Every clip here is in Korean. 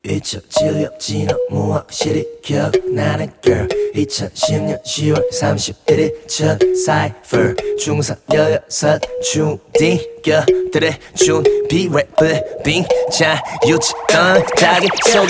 잊혀 질렸지 너무 확실히 기억나는 girl 2010년 10월 31일 첫 사이퍼 중상 16 중딩겨들의 준비 랩을 빙자 유치던 자기 속에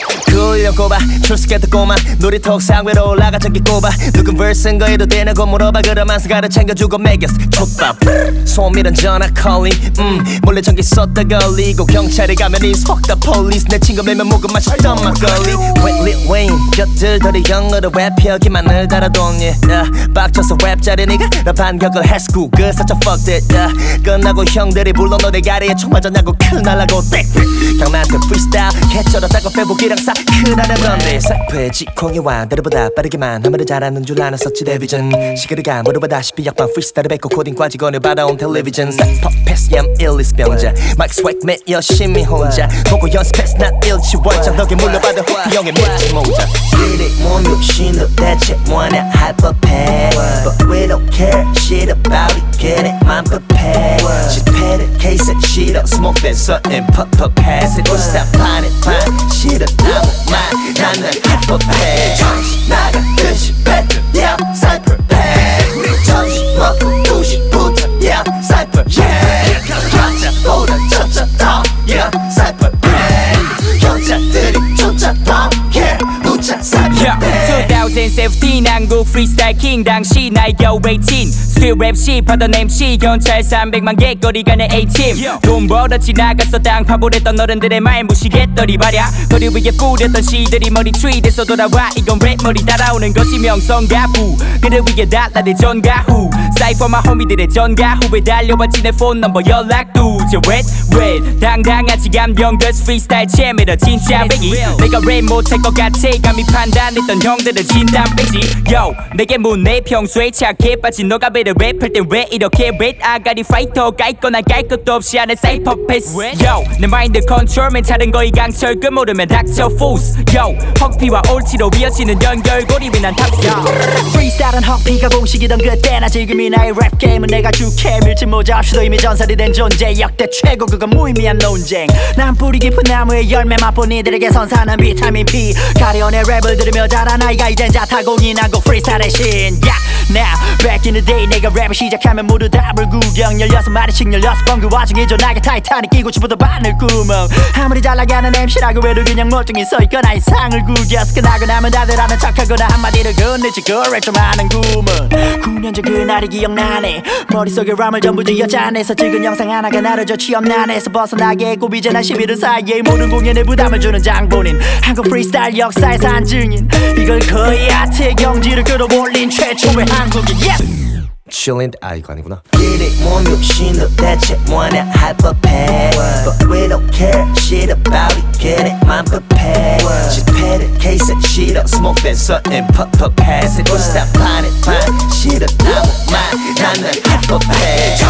굴려 꼽아 출석했던 꼬마 놀이터 옥상 위로 올라가 저기 꼽아 누군 verse인 거 해도 되냐고 물어봐 그럼 한수가를 챙겨주고 매겼어 촉밥 소밀한 전화 calling 몰래 전기 썼다 걸리고 경찰이 가면 is fuck the police 내 친구 매면 목은 마셨던 막걸리 Wet Lil Wayne 곁들더리 영어로 랩 펴기만을 달아돈 yeah. 빡쳐서 랩 잘해 니가 나 반격을 할 스쿠그 such a fuck that yeah. 끝나고 형들이 불러 너 내 가리에 총 맞았냐고 큰 날라고 땡 강만큼 freestyle 개쩔었다고 빼보기랑 싹 크다려던데 싹패지 공유와 너보다 빠르게만 하면을 잘하는 줄 알았었지 데뷔전 시그리가 물어보다시피 약반 freestyle을 뱉고 코딩과 직원을 받아온 텔레비전 싹퍼 패스 얌 일리스 병자 마이크 스웩 맷 열심히 혼자 보고 연습했어 난 일치 원장 덕에 물려받은 그 형의 밀치 모자 시리 몸 욕심도 대체 뭐냐 할 법해 But we don't care shit about it get it 맘 급해 실패를 케이스 싫어 smoke that something pop pop pass it Don't stop find it find 싫어 아무 말 나는 할 법해 정신 나가듯이 뱉을 yeah cypher pad 점심 먹고 2시부터 yeah cypher yeah 여자보다 저자 더 yeah cypher pad 여자들이 조차 don't care 무자 cypher pad 2017 한국 프리스타일 킹 당시 나이 겨우 18 스틸 랩 씹하던 MC 경찰 300만 개 거리 간의 A팀 돈 벌어 지나갔어 땅 파보랬던 어른들의 말 무시했더니 말야 거리 위에 뿌렸던 시들이 머리 트윗에서 돌아와 이건 랩 머리 따라오는 것이 명성가부 그를 위해 달라대 전가 후 사이퍼마 호미들의 전가 후에 달려왔지 내 폰 넘버 연락 두제 웻 당당하지 감경듯 프리스타일 채매러 진짜 백이 내가 랩 못할 것 같아 감히 판단했던 형들은 진담배지 Yo 내게 묻네 평소에 착해 빠진 너가 베르 랩할 땐 왜 이렇게 랩 아가리 파이터 깔거나 깔 것도 없이 하는 사이퍼 패스 Yo 내 마인드 컨트롤맨 차른 거이 강철금 모르면 닥쳐 포스 Yo 헉피와 올티로 이어지는 연결고리 위난 탑스 프리스타일은 헉피가 공식이던 그때나 지금이 나의 랩 게임은 내가 주캐 밀지 모자 없이도 이미 전설이 된 존재 역대 최고 그건 무의미한 논쟁 난 뿌리 깊은 나무의 열매 맛본 이들에게 선사하는 비타민 B 가려내 랩을 들으며 자란 아이가 이젠 자타공인하고 프리스타일의 신 yeah. Now back in the day 내가 랩을 시작하면 모두 다 불구경 16마리씩 16번 그 와중에 전화기 타이탄이 끼고 싶어도 바늘구멍 아무리 잘나가는 MC라고 해도 그냥 멀쩡히 서있거나 이상을 구겼어 끝나고 나면 다들 아는 척하거나 한마디를 건네지 그랩 좀 하는 구먼 9년 전 그날이 기억나네 머릿속에 람을 전부 쥐어짜내서 찍은 영상 하나가 나를 저 취업난에서 벗어나게 했고 이제 난 11월 사이에 모든 공연에 부담을 주는 장본인 한국 프리스타일 역사의 산증인 이걸 거의 아트의 경지를 끌어올린 최초의 한국인 yes! Chillin' 아 이거 아니구나 이리 몸 욕심도 대체 뭐냐 할 법해 But we don't care shit about it get it 맘 급해 실패를 케이스 싫어 smoke that something pop pop pass it Don't stop find it find 싫어 아무 말 나는 할 법해